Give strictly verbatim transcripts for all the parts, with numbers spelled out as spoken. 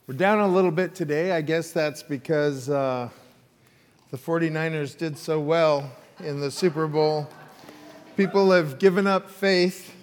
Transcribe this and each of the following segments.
We're down a little bit today. I guess that's because uh, the 49ers did so well in the Super Bowl. People have given up faith.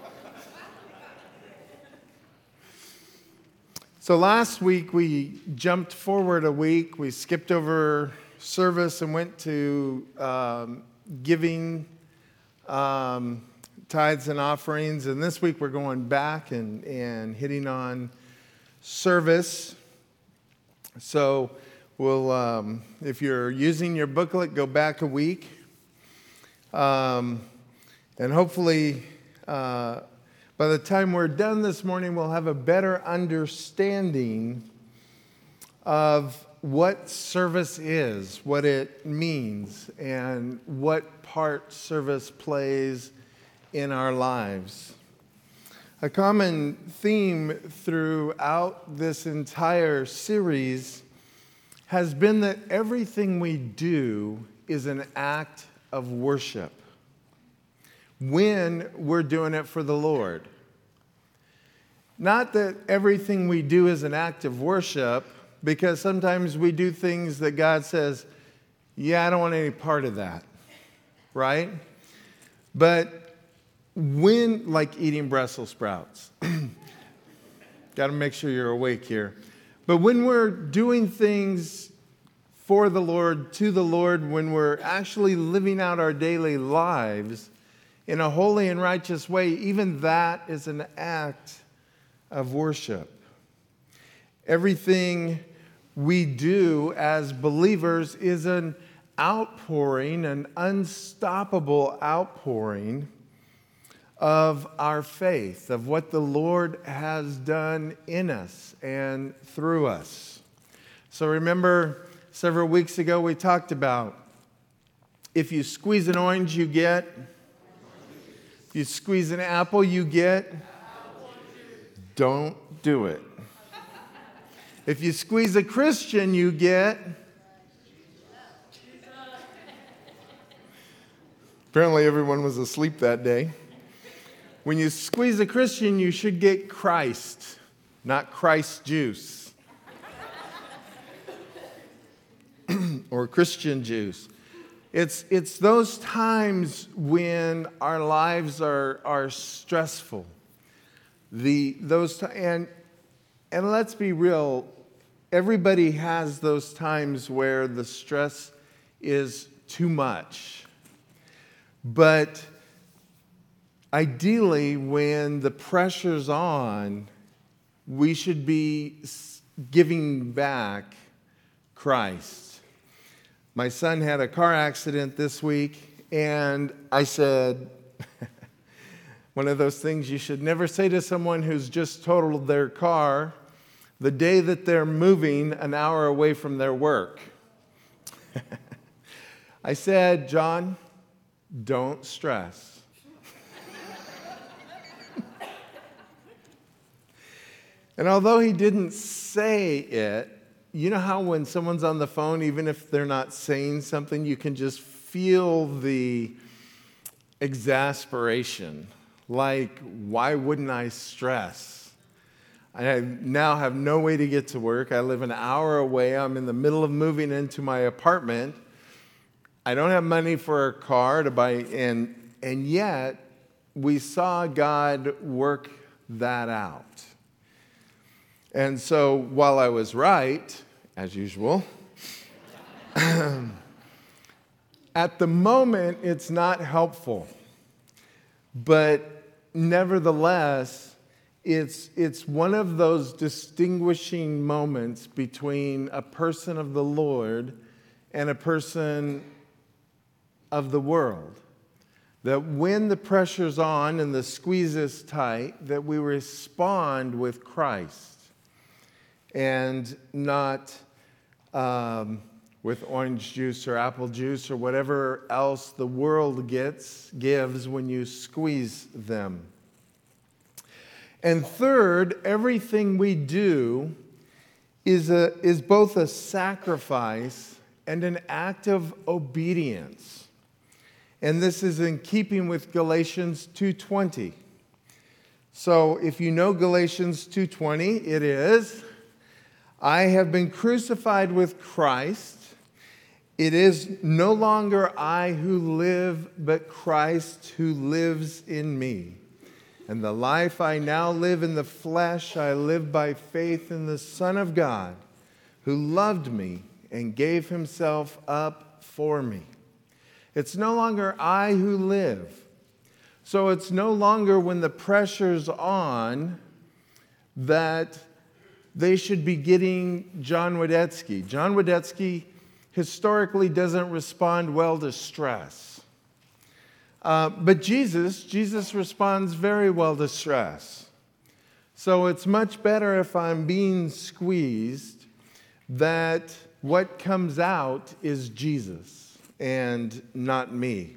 So last week we jumped forward a week. We skipped over service and went to um, giving um, tithes and offerings. And this week we're going back and, and hitting on service. So we'll, um, if you're using your booklet, go back a week. Um, and hopefully, uh, by the time we're done this morning, we'll have a better understanding of what service is, what it means, and what part service plays in our lives. A common theme throughout this entire series has been that everything we do is an act of worship when we're doing it for the Lord. Not that everything we do is an act of worship, because sometimes we do things that God says, yeah, I don't want any part of that, right? But when, like eating Brussels sprouts, got to make sure you're awake here. But when we're doing things for the Lord, to the Lord, when we're actually living out our daily lives in a holy and righteous way, even that is an act of worship. Everything we do as believers is an outpouring, an unstoppable outpouring of our faith, of what the Lord has done in us and through us. So remember, several weeks ago we talked about if you squeeze an orange, you get. If you squeeze an apple, you get. Don't do it. If you squeeze a Christian, you get. Apparently everyone was asleep that day. When you squeeze a Christian, you should get Christ, not Christ juice. Or Christian juice. It's, it's those times when our lives are, are stressful. The, those and, and let's be real, everybody has those times where the stress is too much. But ideally, when the pressure's on, we should be giving back Christ. My son had a car accident this week, and I said, one of those things you should never say to someone who's just totaled their car the day that they're moving an hour away from their work. I said, John, don't stress. And although he didn't say it, you know how when someone's on the phone, even if they're not saying something, you can just feel the exasperation. Like, why wouldn't I stress? I now have no way to get to work. I live an hour away. I'm in the middle of moving into my apartment. I don't have money for a car to buy, and, and yet we saw God work that out. And so while I was right, as usual, at the moment it's not helpful. But nevertheless, it's, it's one of those distinguishing moments between a person of the Lord and a person of the world. That when the pressure's on and the squeeze is tight, that we respond with Christ and not um, with orange juice or apple juice or whatever else the world gets gives when you squeeze them. And third, everything we do is a is both a sacrifice and an act of obedience. And this is in keeping with Galatians two twenty. So if you know Galatians two twenty, it is, I have been crucified with Christ. It is no longer I who live, but Christ who lives in me. And the life I now live in the flesh, I live by faith in the Son of God, who loved me and gave himself up for me. It's no longer I who live. So it's no longer when the pressure's on that they should be getting John Wadetsky. John Wadetsky historically doesn't respond well to stress. Uh, but Jesus, Jesus responds very well to stress. So it's much better if I'm being squeezed that what comes out is Jesus and not me.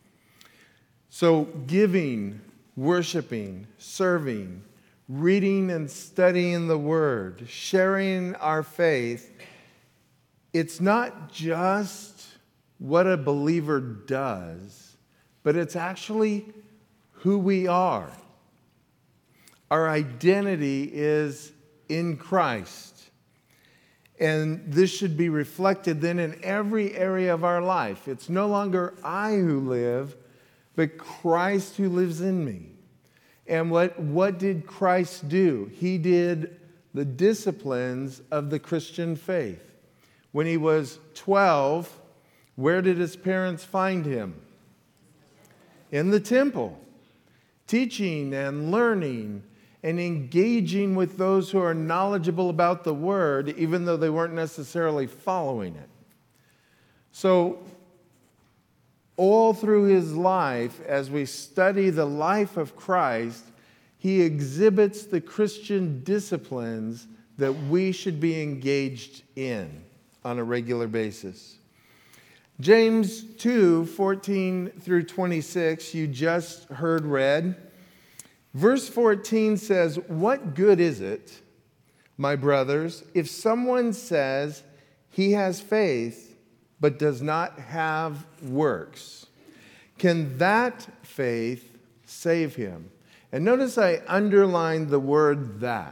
So giving, worshiping, serving, reading and studying the Word, sharing our faith, it's not just what a believer does, but it's actually who we are. Our identity is in Christ. And this should be reflected then in every area of our life. It's no longer I who live, but Christ who lives in me. And what, what did Christ do? He did the disciplines of the Christian faith. When he was twelve, where did his parents find him? In the temple, teaching and learning and engaging with those who are knowledgeable about the Word, even though they weren't necessarily following it. So, all through his life, as we study the life of Christ, he exhibits the Christian disciplines that we should be engaged in on a regular basis. James two, fourteen through twenty-six, you just heard read. Verse fourteen says, "What good is it, my brothers, if someone says he has faith but does not have works? Can that faith save him?" And notice I underlined the word "that."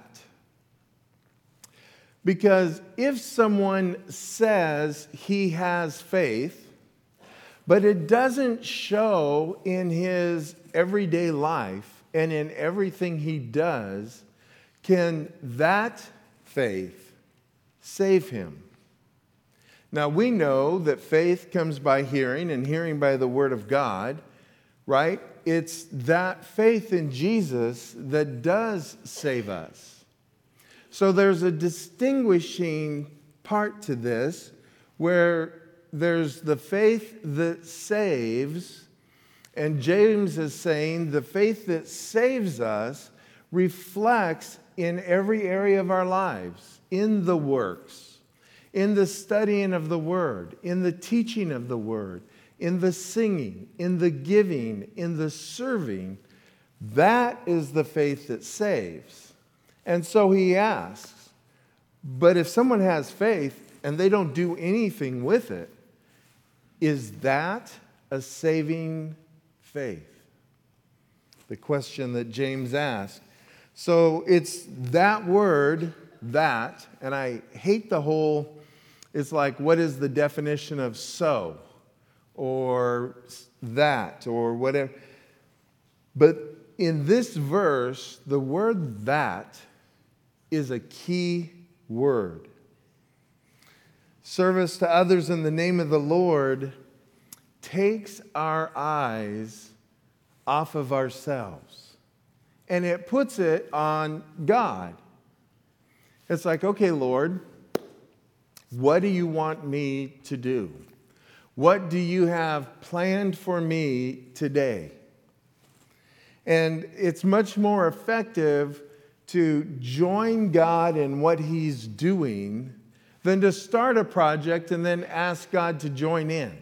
Because if someone says he has faith, but it doesn't show in his everyday life and in everything he does, can that faith save him? Now, we know that faith comes by hearing, and hearing by the Word of God, right? It's that faith in Jesus that does save us. So there's a distinguishing part to this where there's the faith that saves, and James is saying the faith that saves us reflects in every area of our lives, in the works, in the studying of the Word, in the teaching of the Word, in the singing, in the giving, in the serving. That is the faith that saves. And so he asks, but if someone has faith and they don't do anything with it, is that a saving faith? The question that James asked. So it's that word, that, and I hate the whole, it's like, what is the definition of so? Or that, or whatever. But in this verse, the word "that" is a key word. Service to others in the name of the Lord takes our eyes off of ourselves, and it puts it on God. It's like, okay, Lord, what do you want me to do? What do you have planned for me today? And it's much more effective to join God in what He's doing than to start a project and then ask God to join in.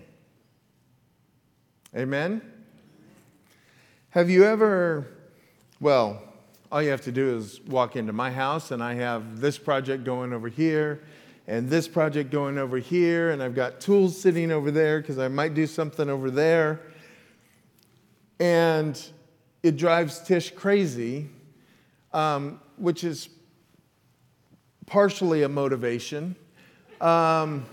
Amen? Have you ever, well, all you have to do is walk into my house, and I have this project going over here and this project going over here, and I've got tools sitting over there because I might do something over there. And it drives Tish crazy, um, which is partially a motivation. Um,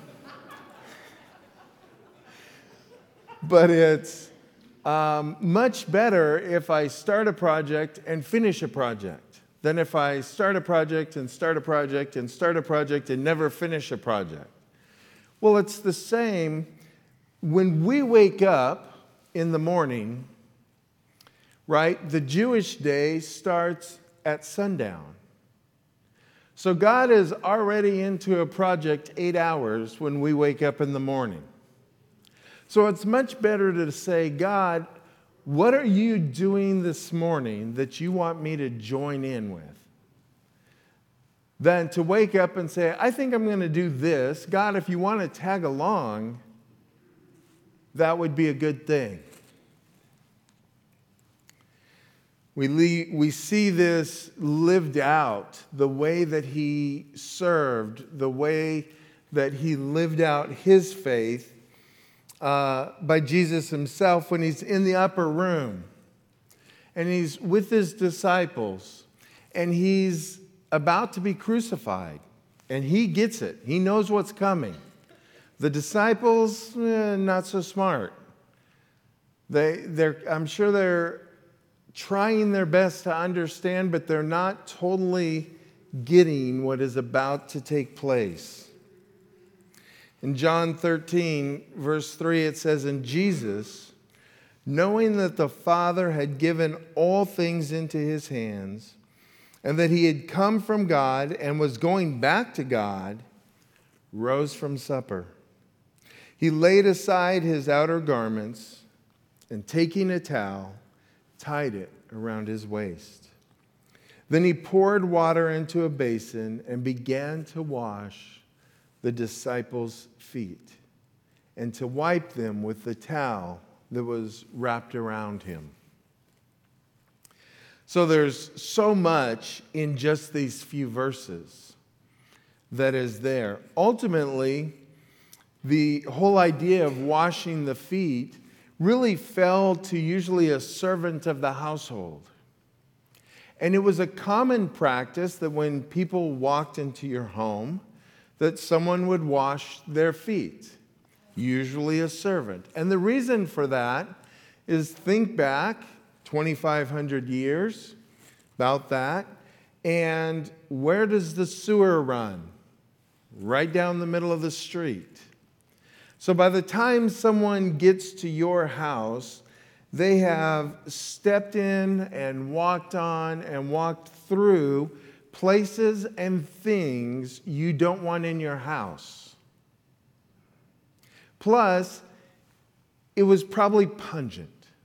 but it's um, much better if I start a project and finish a project than if I start a project and start a project and start a project and never finish a project. Well, it's the same when we wake up in the morning, right? The Jewish day starts at sundown. So God is already into a project eight hours when we wake up in the morning. So it's much better to say, God, what are you doing this morning that you want me to join in with? Than to wake up and say, I think I'm going to do this. God, if you want to tag along, that would be a good thing. We, le- we see this lived out, the way that he served, the way that he lived out his faith uh, by Jesus himself when he's in the upper room and he's with his disciples and he's about to be crucified. And he gets it. He knows what's coming. The disciples, eh, not so smart. They, they're, I'm sure they're trying their best to understand, but they're not totally getting what is about to take place. In John thirteen, verse three, it says, "And Jesus, knowing that the Father had given all things into his hands, and that he had come from God and was going back to God, rose from supper. He laid aside his outer garments, and taking a towel, tied it around his waist. Then he poured water into a basin and began to wash the disciples' feet and to wipe them with the towel that was wrapped around him." So there's so much in just these few verses that is there. Ultimately, the whole idea of washing the feet really fell to usually a servant of the household. And it was a common practice that when people walked into your home, that someone would wash their feet, usually a servant. And the reason for that is, think back twenty-five hundred years, about that, and where does the sewer run? Right down the middle of the street. So by the time someone gets to your house, they have stepped in and walked on and walked through places and things you don't want in your house. Plus, it was probably pungent.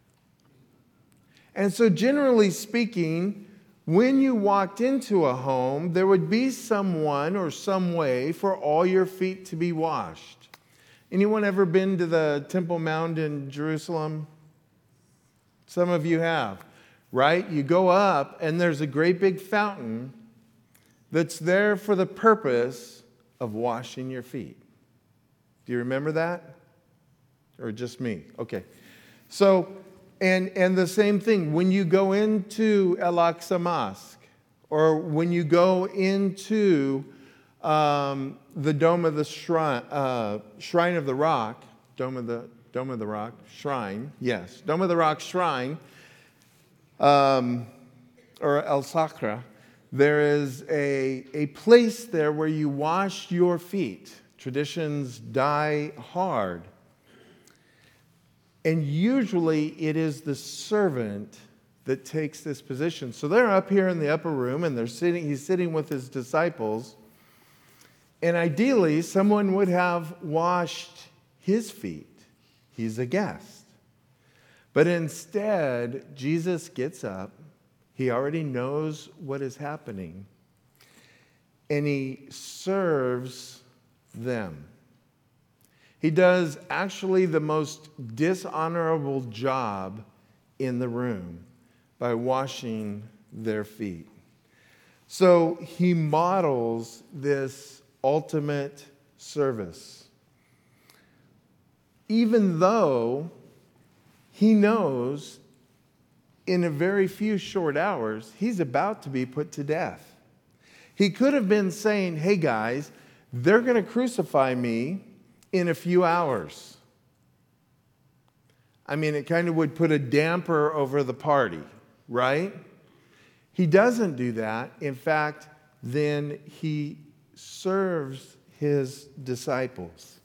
And so generally speaking, when you walked into a home, there would be someone or some way for all your feet to be washed. Anyone ever been to the Temple Mount in Jerusalem? Some of you have, right? You go up and there's a great big fountain that's there for the purpose of washing your feet. Do you remember that? Or just me? Okay. So, and, and the same thing, when you go into Al-Aqsa Mosque, or when you go into um, the Dome of the Shrine, uh, Shrine of the Rock, Dome of the, Dome of the Rock, Shrine, yes, Dome of the Rock Shrine, um, or Al-Saqra, there is a, a place there where you wash your feet. Traditions die hard. And usually it is the servant that takes this position. So they're up here in the upper room and they're sitting, he's sitting with his disciples. And ideally, someone would have washed his feet. He's a guest. But instead, Jesus gets up. He already knows what is happening. And he serves them. He does actually the most dishonorable job in the room by washing their feet. So he models this ultimate service. Even though he knows in a very few short hours he's about to be put to death. He could have been saying, hey guys, they're going to crucify me in a few hours. I mean, it kind of would put a damper over the party, right? He doesn't do that. In fact, then he serves his disciples.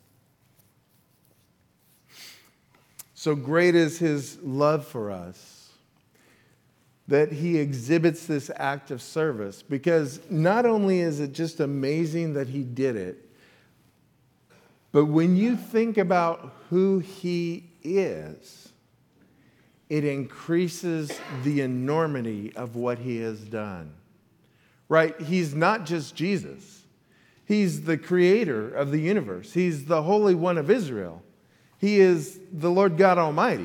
So great is his love for us that he exhibits this act of service, because not only is it just amazing that he did it, but when you think about who he is, it increases the enormity of what he has done. Right? He's not just Jesus. He's the creator of the universe. He's the Holy One of Israel. He is the Lord God Almighty.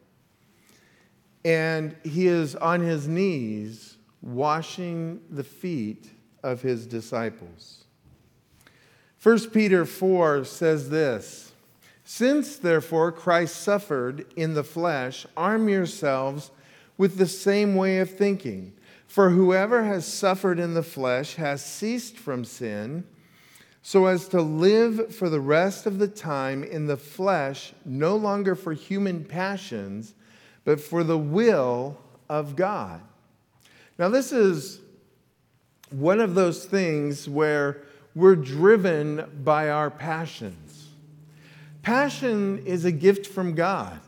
And he is on his knees washing the feet of his disciples. First Peter four says this, "Since therefore Christ suffered in the flesh, arm yourselves with the same way of thinking. For whoever has suffered in the flesh has ceased from sin, so as to live for the rest of the time in the flesh, no longer for human passions, but for the will of God." Now, this is one of those things where we're driven by our passions. Passion is a gift from God,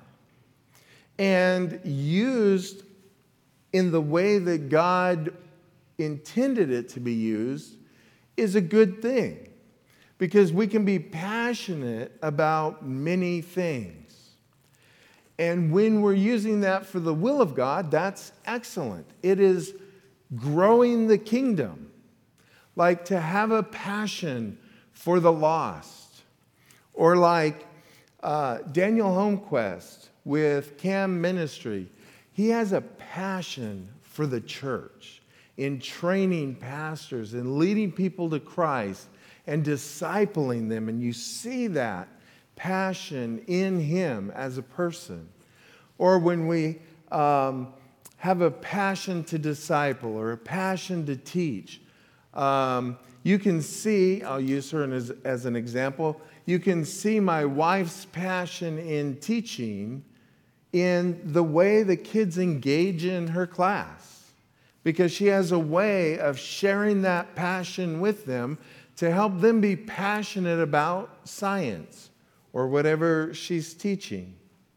and used in the way that God intended it to be used is a good thing, because we can be passionate about many things. And when we're using that for the will of God, that's excellent. It is growing the kingdom, like to have a passion for the lost, or like uh, Daniel Holmquist with Cam Ministry. He has a passion for the church in training pastors and leading people to Christ and discipling them. And you see that passion in him as a person. Or when we um, have a passion to disciple or a passion to teach, um, you can see, I'll use her as, as an example, you can see my wife's passion in teaching in the way the kids engage in her class, because she has a way of sharing that passion with them to help them be passionate about science or whatever she's teaching.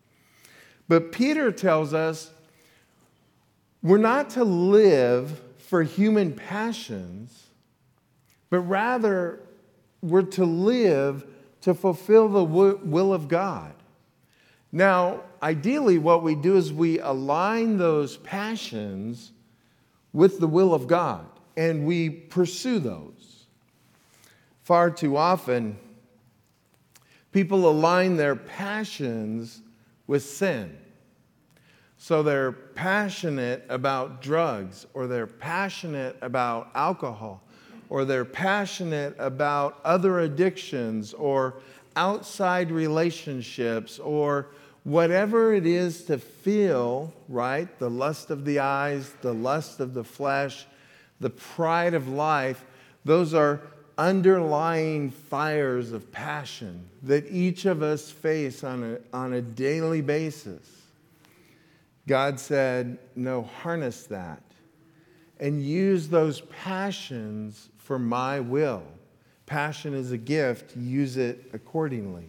But Peter tells us we're not to live for human passions, but rather we're to live to fulfill the will of God. Now, ideally, what we do is we align those passions with the will of God, and we pursue those. Far too often, people align their passions with sin. So they're passionate about drugs, or they're passionate about alcohol, or they're passionate about other addictions, or outside relationships, or whatever it is to feel, right? The lust of the eyes, the lust of the flesh, the pride of life. Those are underlying fires of passion that each of us face on a, on a daily basis. God said, no, harness that and use those passions for my will. Passion is a gift, use it accordingly.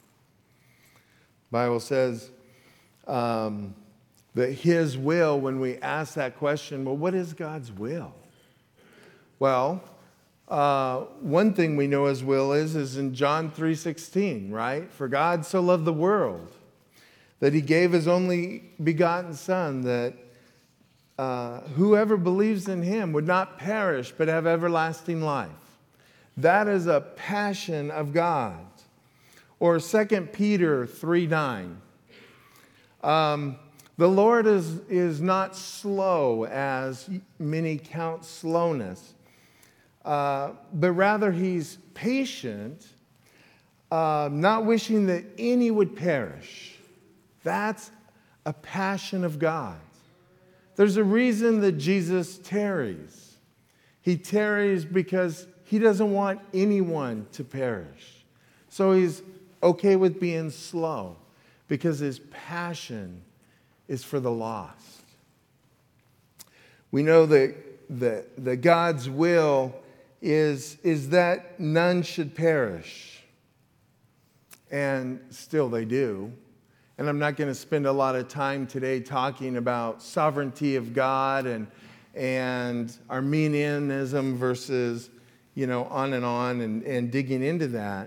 The Bible says um, that his will, when we ask that question, well, what is God's will? Well, uh, one thing we know his will is, is in John three sixteen, right? For God so loved the world that he gave his only begotten Son, that uh, whoever believes in him would not perish but have everlasting life. That is a passion of God. Or Second Peter three nine. Um, the Lord is, is not slow, as many count slowness, uh, but rather he's patient, uh, not wishing that any would perish. That's a passion of God. There's a reason that Jesus tarries. He tarries because he doesn't want anyone to perish. So he's okay with being slow because his passion is for the lost. We know that, that, that God's will is, is that none should perish. And still they do. And I'm not going to spend a lot of time today talking about sovereignty of God and, and Arminianism versus, you know, on and on and, and digging into that.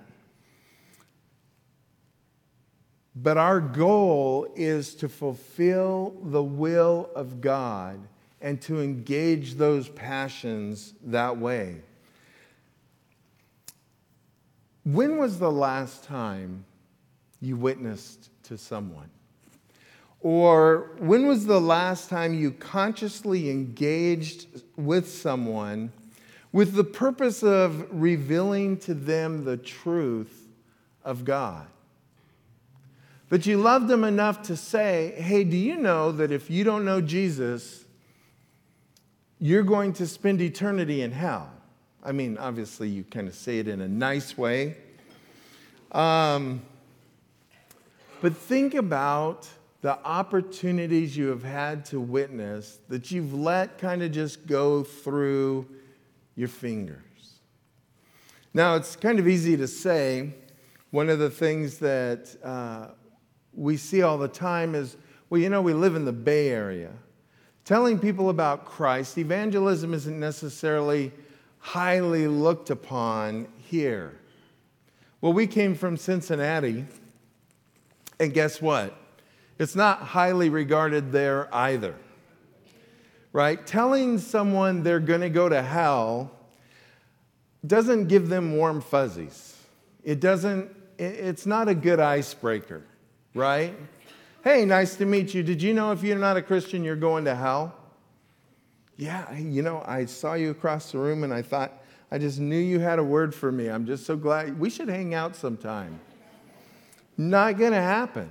But our goal is to fulfill the will of God and to engage those passions that way. When was the last time you witnessed to someone? Or when was the last time you consciously engaged with someone with the purpose of revealing to them the truth of God? But you loved them enough to say, hey, do you know that if you don't know Jesus, you're going to spend eternity in hell? I mean, obviously, you kind of say it in a nice way. Um, but think about the opportunities you have had to witness that you've let kind of just go through your fingers. Now, it's kind of easy to say. One of the things that uh, we see all the time is, well, you know, we live in the Bay Area. Telling people about Christ, evangelism isn't necessarily highly looked upon here. Well, we came from Cincinnati, and guess what? It's not highly regarded there either, right? Telling someone they're going to go to hell doesn't give them warm fuzzies. It doesn't, it's not a good icebreaker, right? Hey, nice to meet you. Did you know if you're not a Christian, you're going to hell? Yeah, you know, I saw you across the room and I thought, I just knew you had a word for me. I'm just so glad. We should hang out sometime. Not going to happen.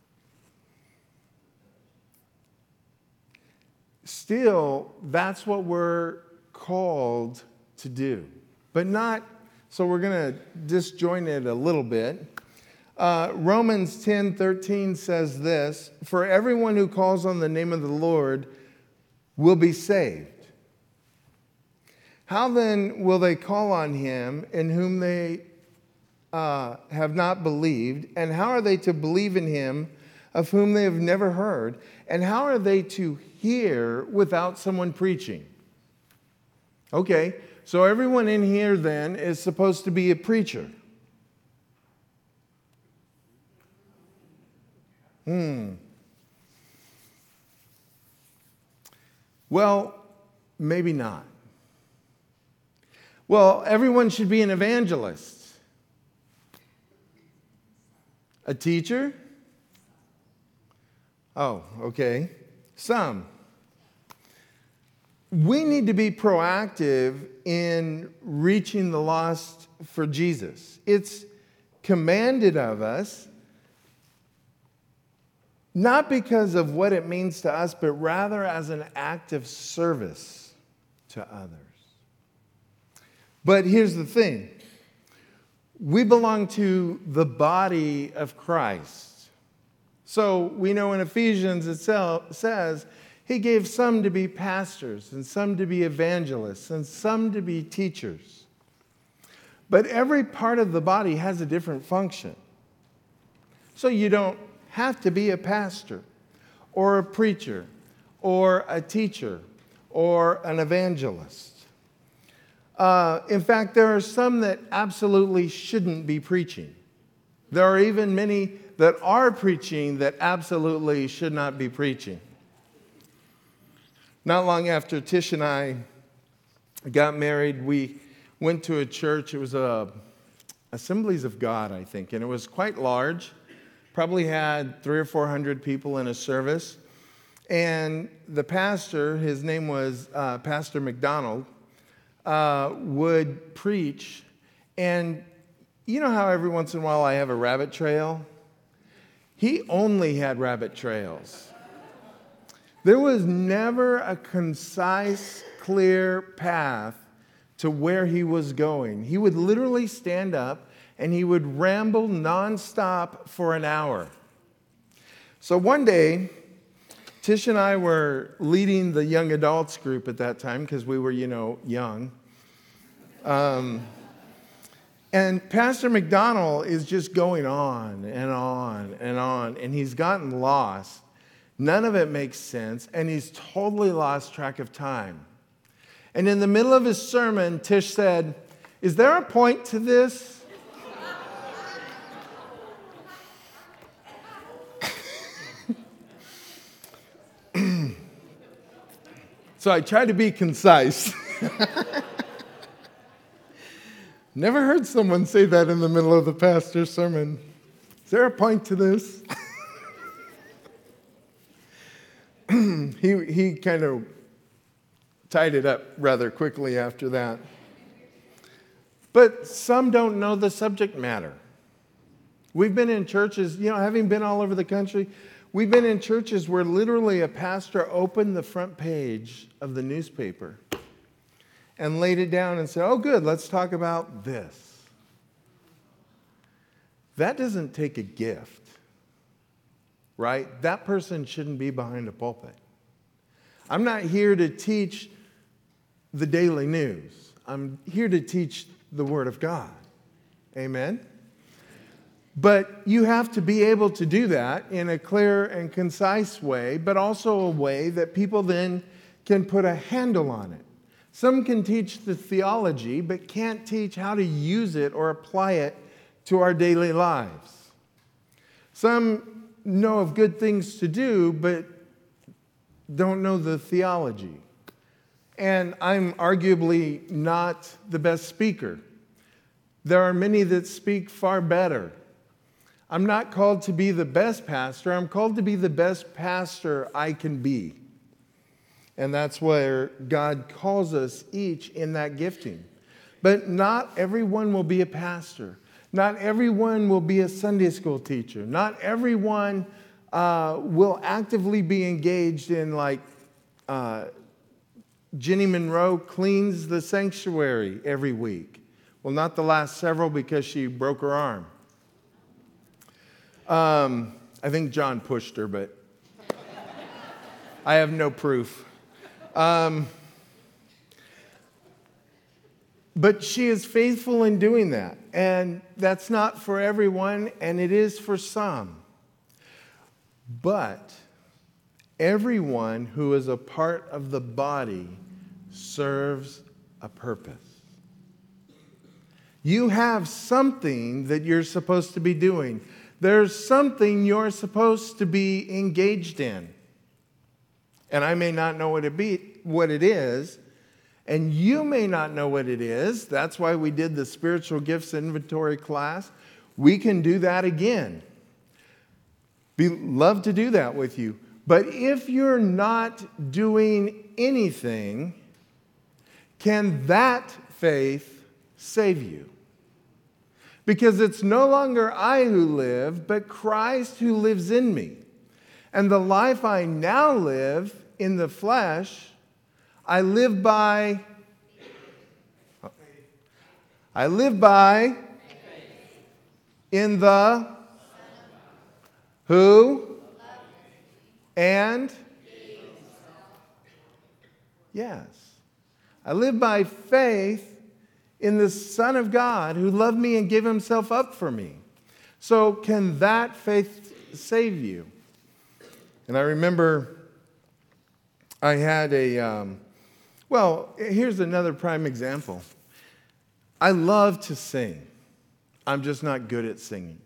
Still, that's what we're called to do. But not, so we're going to disjoint it a little bit. Uh, Romans ten thirteen says this, for everyone who calls on the name of the Lord will be saved. How then will they call on him in whom they uh, have not believed? And how are they to believe in him of whom they have never heard? And how are they to hear without someone preaching? Okay, so everyone in here then is supposed to be a preacher. Hmm. Well, maybe not. Well, everyone should be an evangelist. A teacher? Oh, okay. Some. We need to be proactive in reaching the lost for Jesus. It's commanded of us, not because of what it means to us, but rather as an act of service to others. But here's the thing. We belong to the body of Christ. So we know in Ephesians it says, he gave some to be pastors and some to be evangelists and some to be teachers. But every part of the body has a different function. So you don't have to be a pastor or a preacher or a teacher or an evangelist. Uh, in fact, there are some that absolutely shouldn't be preaching. There are even many that are preaching that absolutely should not be preaching. Not long after Tish and I got married, we went to a church. It was a Assemblies of God, I think, and it was quite large. Probably had three or four hundred people in a service. And the pastor, his name was uh, Pastor McDonald, uh, would preach. And you know how every once in a while I have a rabbit trail? He only had rabbit trails. There was never a concise, clear path to where he was going. He would literally stand up and he would ramble nonstop for an hour. So one day, Tish and I were leading the young adults group at that time because we were, you know, young. Um, and Pastor McDonald is just going on and on and on, and he's gotten lost. None of it makes sense, and he's totally lost track of time. And in the middle of his sermon, Tish said, "Is there a point to this?" So I tried to be concise. Never heard someone say that in the middle of the pastor's sermon. Is there a point to this? he he kind of tied it up rather quickly after that. But some don't know the subject matter. We've been in churches, you know, having been all over the country, we've been in churches where literally a pastor opened the front page of the newspaper and laid it down and said, "Oh, good, let's talk about this." That doesn't take a gift, right? That person shouldn't be behind a pulpit. I'm not here to teach the daily news. I'm here to teach the Word of God. Amen? But you have to be able to do that in a clear and concise way, but also a way that people then can put a handle on it. Some can teach the theology, but can't teach how to use it or apply it to our daily lives. Some know of good things to do, but don't know the theology. And I'm arguably not the best speaker. There are many that speak far better. I'm not called to be the best pastor. I'm called to be the best pastor I can be. And that's where God calls us each in that gifting. But not everyone will be a pastor. Not everyone will be a Sunday school teacher. Not everyone uh, will actively be engaged in, like, uh, Jenny Monroe cleans the sanctuary every week. Well, not the last several because she broke her arm. Um, I think John pushed her, but I have no proof. Um, but she is faithful in doing that. And that's not for everyone, and it is for some. But everyone who is a part of the body serves a purpose. You have something that you're supposed to be doing. There's something you're supposed to be engaged in. And I may not know what it be, what it is, and you may not know what it is. That's why we did the spiritual gifts inventory class. We can do that again. Be, love to do that with you. But if you're not doing anything, can that faith save you? Because it's no longer I who live, but Christ who lives in me. And the life I now live in the flesh, I live by, I live by in the who and yes. I live by faith in the Son of God who loved me and gave himself up for me. So can that faith save you? And I remember I had a, um, well, here's another prime example. I love to sing. I'm just not good at singing.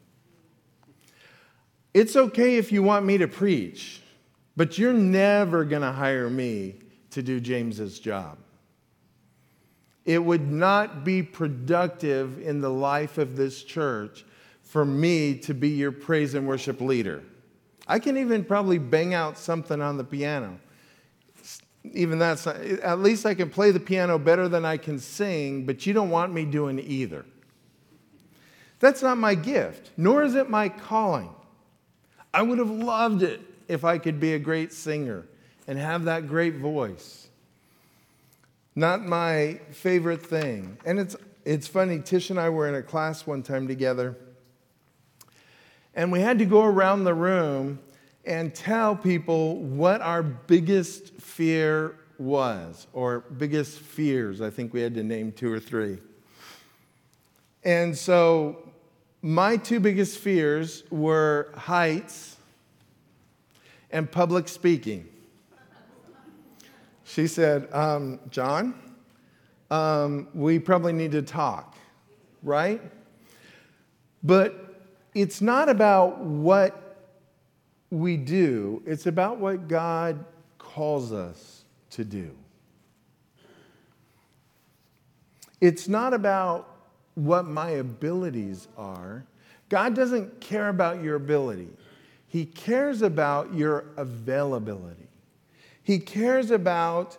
It's okay if you want me to preach, but you're never going to hire me to do James's job. It would not be productive in the life of this church for me to be your praise and worship leader. I can even probably bang out something on the piano. Even that's not, at least I can play the piano better than I can sing, but you don't want me doing either. That's not my gift, nor is it my calling. I would have loved it if I could be a great singer and have that great voice. Not my favorite thing. And it's it's funny, Tish and I were in a class one time together, and we had to go around the room and tell people what our biggest fear was, or biggest fears. I think we had to name two or three. And so my two biggest fears were heights and public speaking. She said, um, John, um, we probably need to talk, right? But it's not about what we do. It's about what God calls us to do. It's not about what my abilities are. God doesn't care about your ability. He cares about your availability. He cares about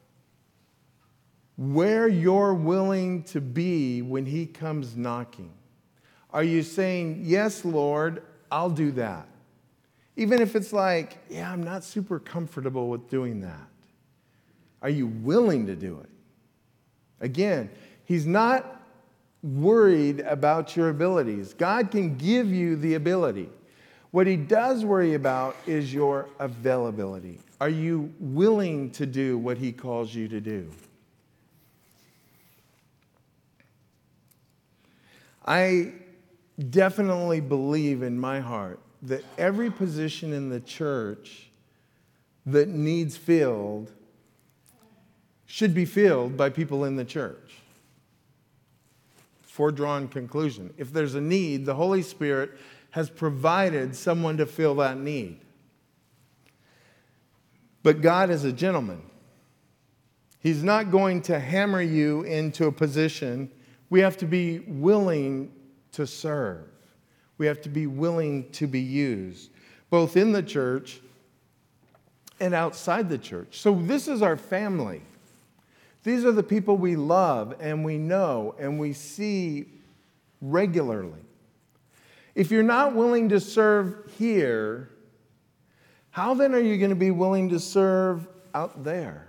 where you're willing to be when he comes knocking. Are you saying, yes, Lord, I'll do that? Even if it's like, yeah, I'm not super comfortable with doing that. Are you willing to do it? Again, he's not worried about your abilities. God can give you the ability. What he does worry about is your availability. Are you willing to do what he calls you to do? I definitely believe in my heart that every position in the church that needs filled should be filled by people in the church. Foredrawn conclusion. If there's a need, the Holy Spirit has provided someone to fill that need. But God is a gentleman. He's not going to hammer you into a position. We have to be willing to serve. We have to be willing to be used, both in the church and outside the church. So this is our family. These are the people we love and we know and we see regularly. If you're not willing to serve here, how then are you going to be willing to serve out there?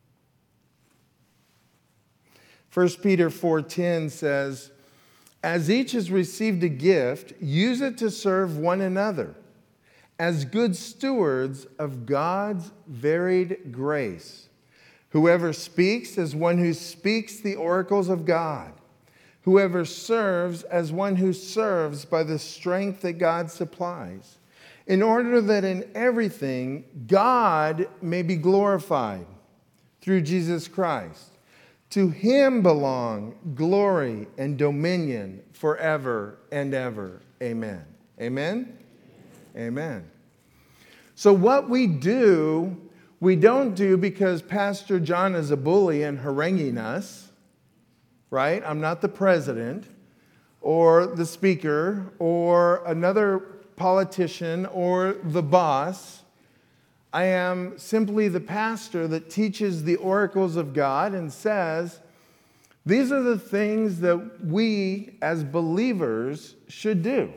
First Peter four ten says, as each has received a gift, use it to serve one another as good stewards of God's varied grace. Whoever speaks as one who speaks the oracles of God. Whoever serves as one who serves by the strength that God supplies, in order that in everything God may be glorified through Jesus Christ. To him belong glory and dominion forever and ever. Amen. Amen? Amen. So what we do, we don't do because Pastor John is a bully and haranguing us, right? I'm not the president or the speaker or another politician or the boss. I am simply the pastor that teaches the oracles of God and says, these are the things that we as believers should do.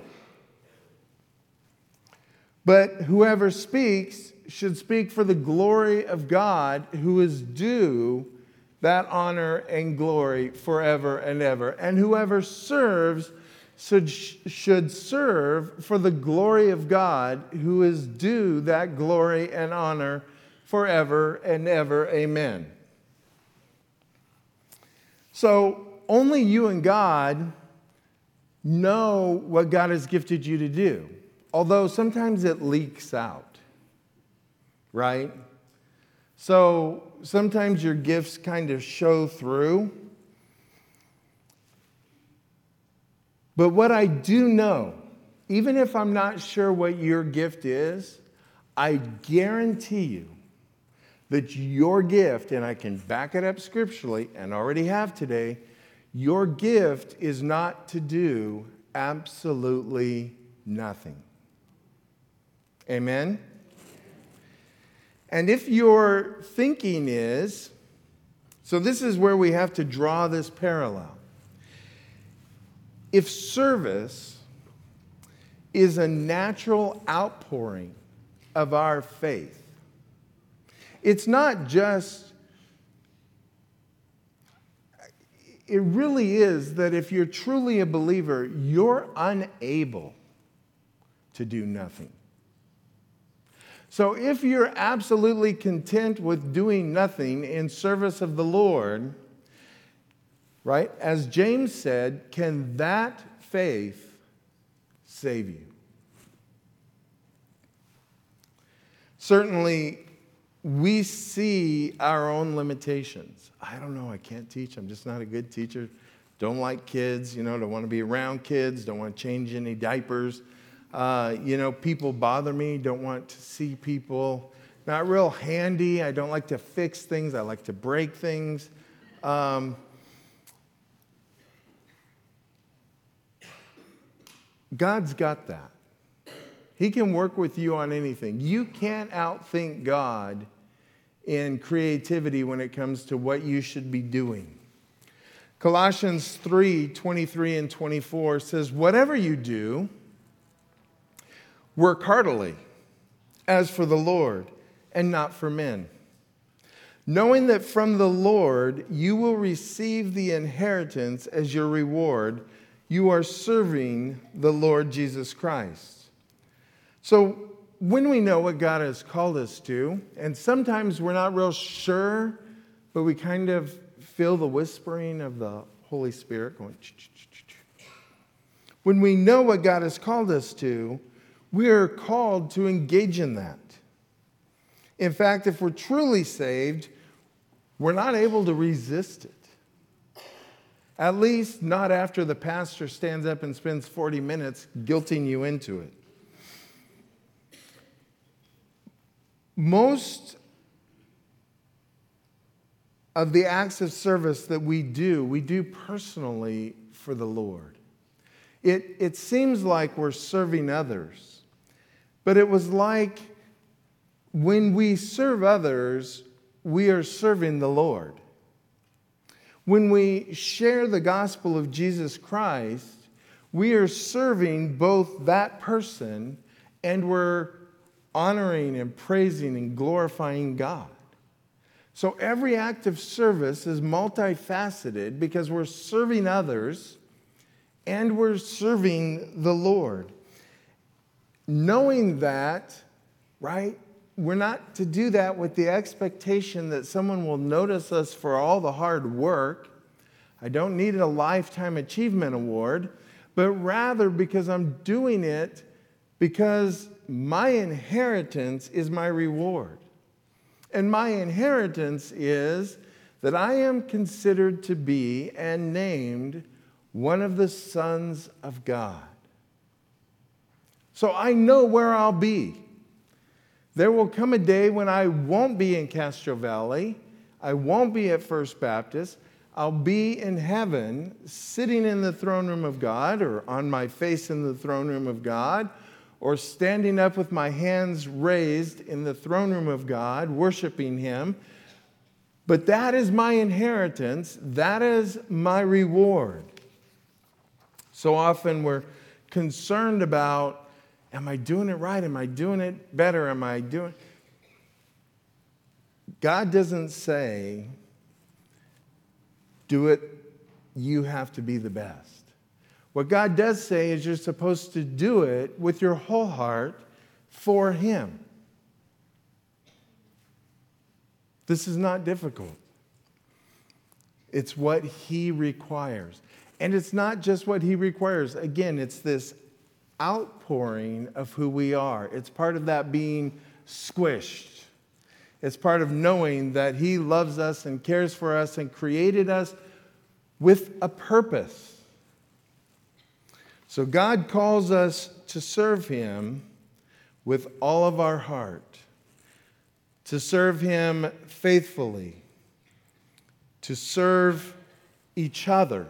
But whoever speaks should speak for the glory of God, who is due that honor and glory forever and ever. And whoever serves should, should serve for the glory of God, who is due that glory and honor forever and ever. Amen. So only you and God know what God has gifted you to do, although sometimes it leaks out, right? So sometimes your gifts kind of show through. But what I do know, even if I'm not sure what your gift is, I guarantee you that your gift, and I can back it up scripturally and already have today, your gift is not to do absolutely nothing. Amen? And if your thinking is, so this is where we have to draw this parallel. If service is a natural outpouring of our faith, it's not just it really is that if you're truly a believer, you're unable to do nothing. So if you're absolutely content with doing nothing in service of the Lord, right, as James said, can that faith save you? Certainly, we see our own limitations. I don't know, I can't teach. I'm just not a good teacher. Don't like kids, you know, don't want to be around kids, don't want to change any diapers. Uh, you know, people bother me, don't want to see people. Not real handy. I don't like to fix things. I like to break things. Um, God's got that. He can work with you on anything. You can't outthink God in creativity when it comes to what you should be doing. Colossians three, twenty-three and twenty-four says, whatever you do, work heartily, as for the Lord, and not for men, knowing that from the Lord you will receive the inheritance as your reward. You are serving the Lord Jesus Christ. So when we know what God has called us to, and sometimes we're not real sure, but we kind of feel the whispering of the Holy Spirit going, ch-ch-ch-ch-ch. When we know what God has called us to, we are called to engage in that. In fact, if we're truly saved, we're not able to resist it. At least not after the pastor stands up and spends forty minutes guilting you into it. Most of the acts of service that we do, we do personally for the Lord. It, it seems like we're serving others, but it was like when we serve others, we are serving the Lord. When we share the gospel of Jesus Christ, we are serving both that person and we're honoring and praising and glorifying God. So every act of service is multifaceted because we're serving others and we're serving the Lord. Knowing that, right, we're not to do that with the expectation that someone will notice us for all the hard work. I don't need a lifetime achievement award, but rather because I'm doing it because my inheritance is my reward. And my inheritance is that I am considered to be and named one of the sons of God. So I know where I'll be. There will come a day when I won't be in Castro Valley. I won't be at First Baptist. I'll be in heaven, sitting in the throne room of God, or on my face in the throne room of God, or standing up with my hands raised in the throne room of God, worshiping Him. But that is my inheritance. That is my reward. So often we're concerned about, am I doing it right? Am I doing it better? Am I doing... God doesn't say, do it, you have to be the best. What God does say is you're supposed to do it with your whole heart for Him. This is not difficult. It's what He requires. And it's not just what He requires. Again, it's this outpouring of who we are. It's part of that being squished. It's part of knowing that He loves us and cares for us and created us with a purpose. So God calls us to serve Him with all of our heart, to serve Him faithfully, to serve each other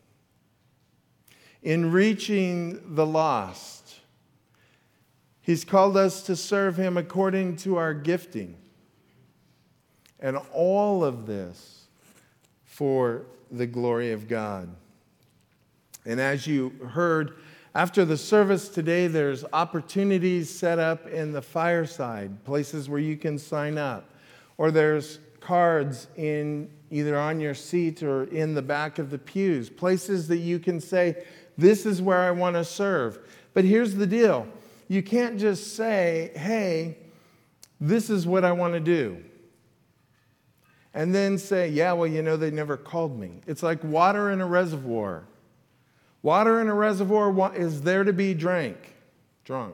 in reaching the lost. He's called us to serve Him according to our gifting. And all of this for the glory of God. And as you heard, after the service today, there's opportunities set up in the fireside, places where you can sign up. Or there's cards in either on your seat or in the back of the pews, places that you can say, this is where I want to serve. But here's the deal. You can't just say, hey, this is what I want to do. And then say, yeah, well, you know, they never called me. It's like water in a reservoir. Water in a reservoir is there to be drank, drunk,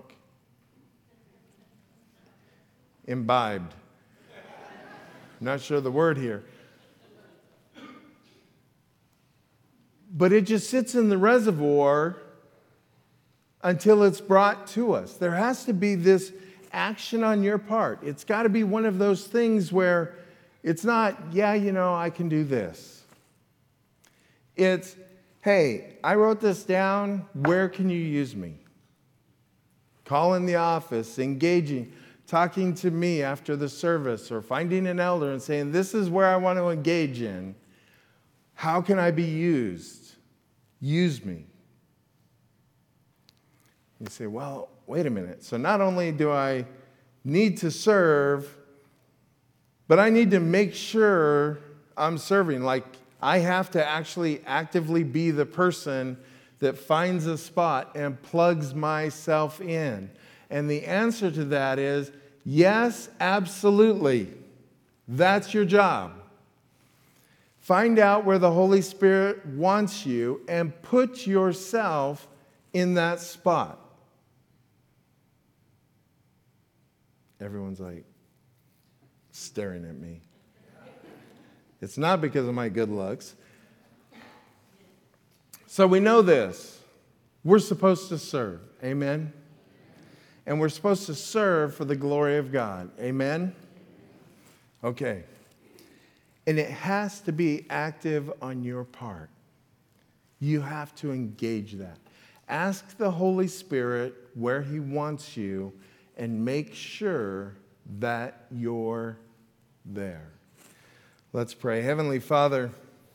imbibed. I'm not sure the word here. But it just sits in the reservoir until it's brought to us. There has to be this action on your part. It's got to be one of those things where it's not, yeah, you know, I can do this. It's, hey, I wrote this down. Where can you use me? Calling the office, engaging, talking to me after the service, or finding an elder and saying, this is where I want to engage in. How can I be used? Use me. You say, well, wait a minute. So not only do I need to serve, but I need to make sure I'm serving. Like, I have to actually actively be the person that finds a spot and plugs myself in. And the answer to that is, yes, absolutely. That's your job. Find out where the Holy Spirit wants you and put yourself in that spot. Everyone's like staring at me. It's not because of my good looks. So we know this. We're supposed to serve. Amen? And we're supposed to serve for the glory of God. Amen? Okay. And it has to be active on your part. You have to engage that. Ask the Holy Spirit where He wants you and make sure that you're there. Let's pray. Heavenly Father,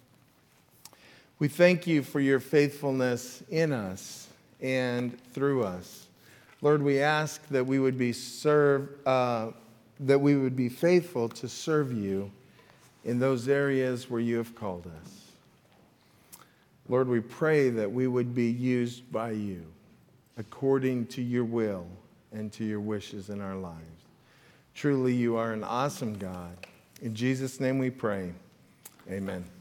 we thank you for your faithfulness in us and through us. Lord, we ask that we would be served, uh, that we would be faithful to serve you in those areas where you have called us. Lord, we pray that we would be used by you according to your will and to your wishes in our lives. Truly, you are an awesome God. In Jesus' name we pray. Amen.